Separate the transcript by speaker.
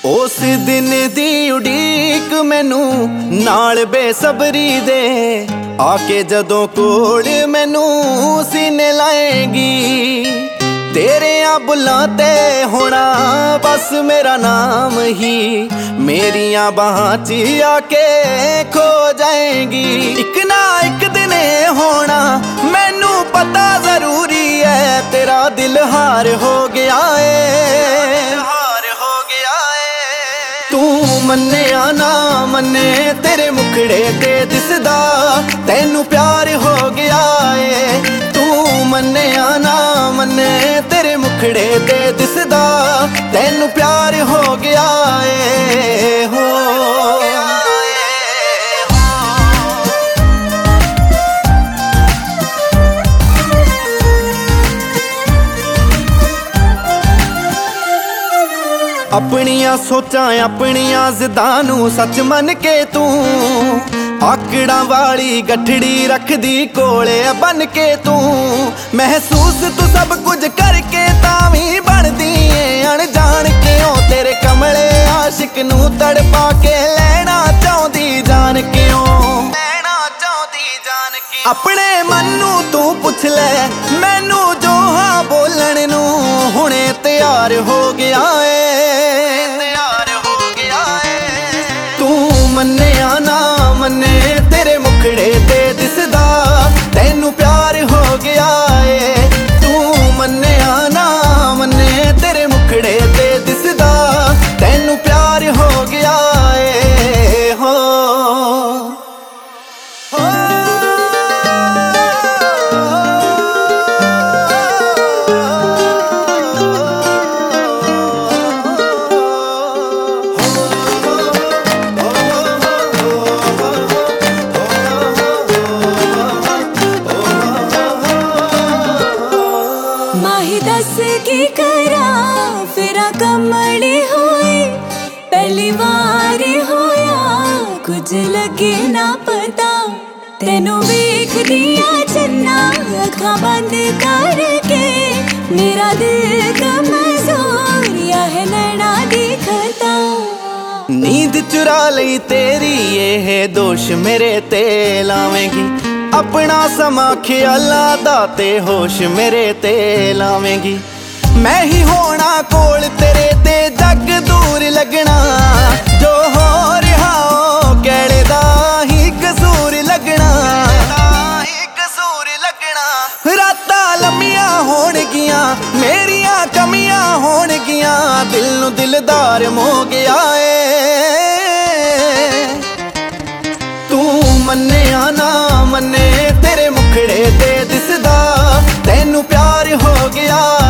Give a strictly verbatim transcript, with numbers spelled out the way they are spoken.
Speaker 1: उस दिन दी उड़ीक मैनू नाल बेसबरी दे आके जदों कोल मैनू सीने लाएगी। तेरे बुलां ते होना बस मेरा नाम ही मेरिया बाहां च आके खो जाएगी। एक ना एक दिन होना मैनू पता जरूरी है तेरा दिल हार हो गया है, हार हो गया है। तू मन्निया ना मन्ने तेरे मुखड़े ते दिसदा तैनू प्यार हो गया है। तू मन्निया ना मन्ने तेरे मुखड़े ते दिसदा तैनू प्यार हो गया है, हो अपनिया सोचा अपनिया जिद्दां नू सच मन के तू आकड़ा वाली गठड़ी रखदी कोले बन के तू महसूस तू सब कुछ करके तावी बनदी अनजान के ओ तेरे कमले आशिक नू तड़पा के लेना चाहदी जान के ओ लेना चाहदी जान के। अपने मन नू तू पुछ ले मैनू जो हाँ बोलण नू हुणे तैयार हो गया है, तैयार हो गया है। तू मन्निया ना मन्ने तेरे मुखड़े ते दिसदा तैनू प्यार हो गया है। तू मन्निया ना मन्ने तेरे मुखड़े ते दिसदा तैनू प्यार हो गया है, हो
Speaker 2: माही दस की करा फिर कमली होई पहली बार होया कुछ लगे ना पता तेनू वेख दिया चन्ना अखा बंद करके मेरा दिल कमजोरिया है नैना दिखता।
Speaker 1: नींद चुरा लई तेरी ये है दोष मेरे ते लावेंगी अपना समा ख्याला दा ते होश मेरे ते लावेंगी। मैं ही होना कोल तेरे ते जग दूर लगना जो हो रहा हो कहड़े दा ही कसूर लगना, ही कसूर लगना। रातां लम्मियां होणगियां मेरियां कमियां होणगियां दिल नू दिलदार मोह गया है। तू मन्निया ना मन्ने तेरे मुखड़े ते दिसदा तैनू प्यार हो गया